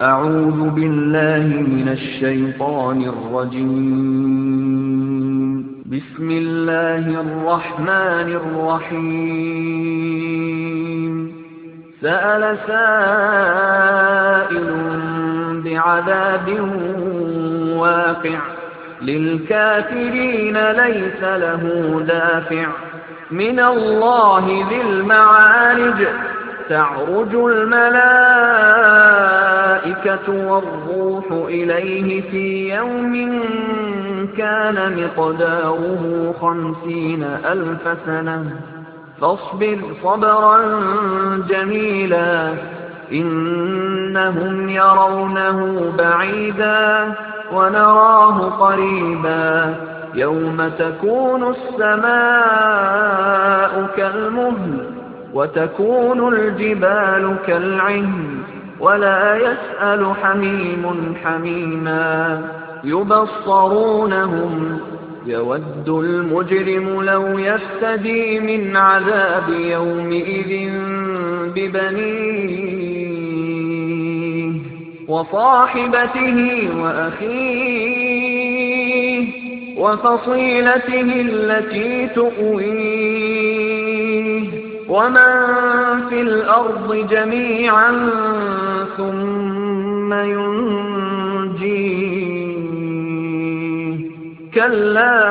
أعوذ بالله من الشيطان الرجيم. بسم الله الرحمن الرحيم. سأل سائل بعذاب واقع للكافرين ليس له دافع من الله ذي المعارج. تعرج الملائكة والروح إليه في يوم كان مقداره 50,000 سنة فاصبر صبرا جميلا إنهم يرونه بعيدا ونراه قريبا يوم تكون السماء كالمهل وتكون الجبال كالعهن ولا يسأل حميم حميما يبصرونهم يود المجرم لو يفتدي من عذاب يومئذ ببنيه وصاحبته وأخيه وفصيلته التي تؤويه ومن في الأرض جميعا ثم ينجيه كلا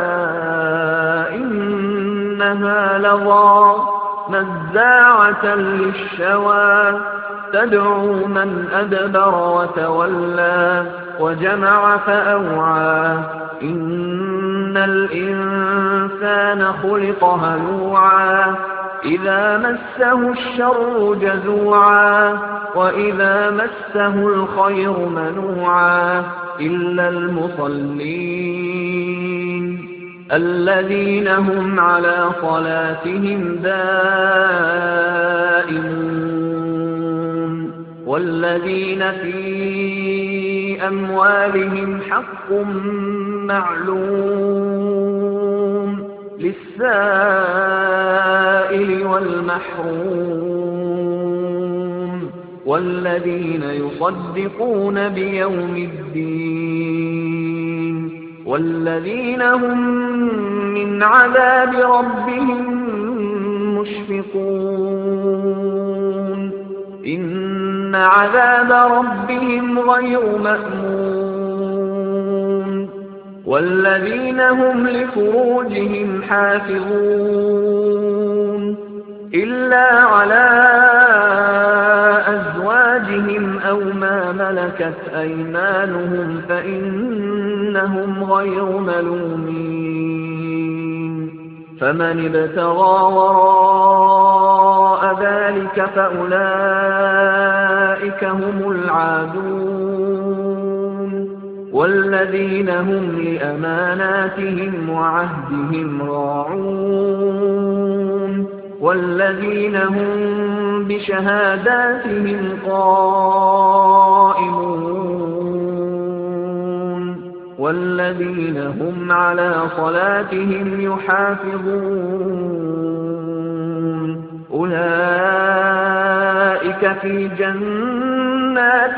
إنها لظى نزاعة للشوى تدعو من أدبر وتولى وجمع فأوعى إن الإنسان خلق هلوعا إذا مسه الشر جزوعا وإذا مسه الخير منوعا إلا المصلين الذين هم على صلاتهم دائمون والذين في أموالهم حق معلوم للسائل والمحروم والذين يصدقون بيوم الدين والذين هم من عذاب ربهم مشفقون إن عذاب ربهم غير مأمون والذين هم لفروجهم حافظون إلا على أزواجهم أو ما ملكت أيمانهم فإنهم غير ملومين فمن ابتغى وراء ذلك فأولئك هم العادون والذين هم لأماناتهم وعهدهم راعون والذين هم بشهاداتهم قائمون والذين هم على صلاتهم يحافظون أولئك في جنات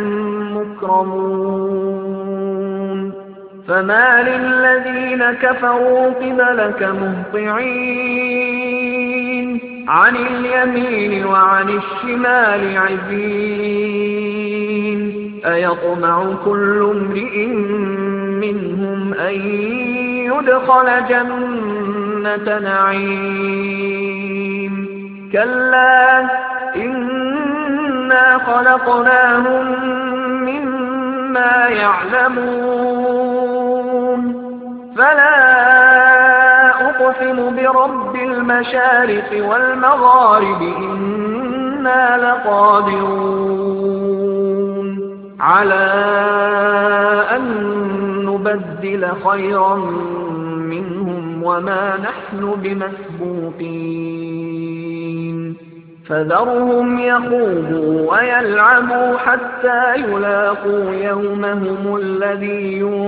مكرمون فما للذين كفروا قبلك مهطعين عن اليمين وعن الشمال عزين أيطمع كل امرئ منهم أن يدخل جنة نعيم كلا إنا خلقناهم مما يعلمون فلا أقسم برب المشارق والمغارب إنا لقادرون على أن نبدل خيرا منهم وما نحن بمسبوقين فذرهم يخوضوا ويلعبوا حتى يلاقوا يومهم الذي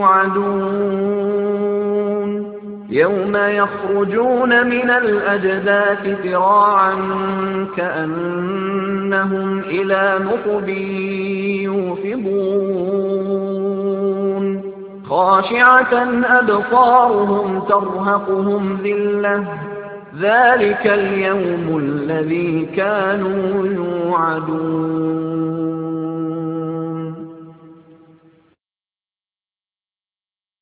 يوعدون يوم يخرجون من الأجداث سراعا كأنهم إلى نصب خاشعة أبصارهم ترهقهم ذلة ذلك اليوم الذي كانوا يوعدون